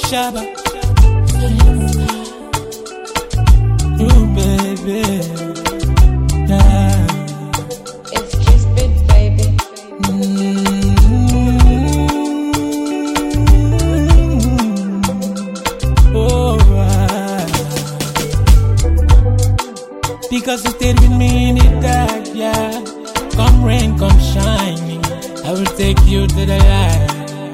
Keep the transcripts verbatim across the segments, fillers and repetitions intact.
Shabba. Ooh, baby. Yeah. It's just bit, baby. Mm-hmm. Alright. Because you stayed with me in the dark, yeah. Come rain, come shine, I will take you to the light.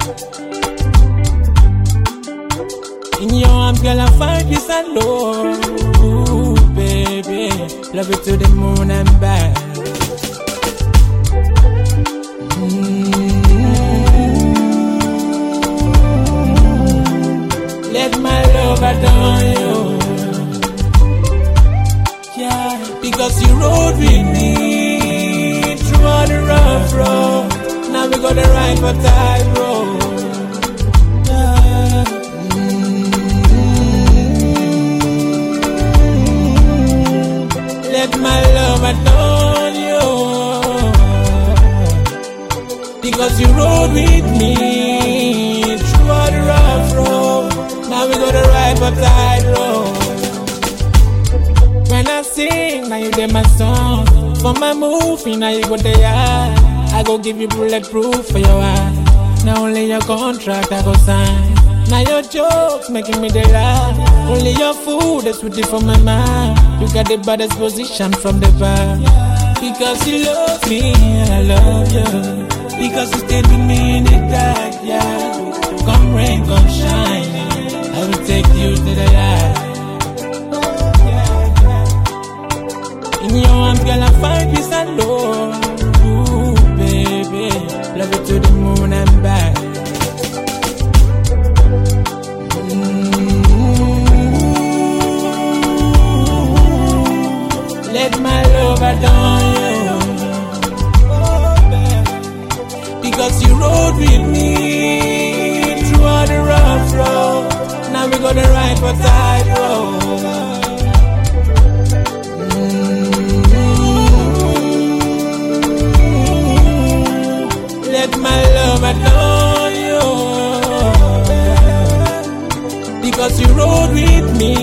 In your arms, girl, I find peace and love. Ooh, baby, love you to the moon and back. Mm-hmm. Let my love adorn you. Yeah, because you rode with me through all the rough road. Now we got the right for tight road. Yeah. Mm-hmm. Let my love adorn you. Because you rode with me through all the rough road. Now we got the right for tight road. When I sing, now you get my song. For my movie, now you go there. I go give you bulletproof for your eyes. Now only your contract I go sign. Now your jokes making me the laugh. Only your food is sweet for my mind. You got the baddest position from the bar. Because you love me and I love you. Because you stayed with me in the dark, yeah. Come rain, come shine, I will take you to the light. In your arms, girl, I find peace and love. Ooh, baby, love you to the moon and back. Mm-hmm. Let my love adorn you. Because you rode with me through all the rough road. Now we got the right for tight road. Let my love adorn you. Because you rode with me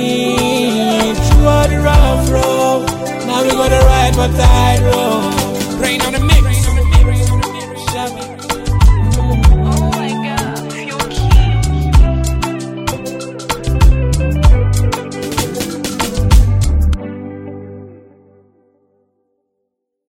through all the rough road. Now we got the right for tight road. Rain on the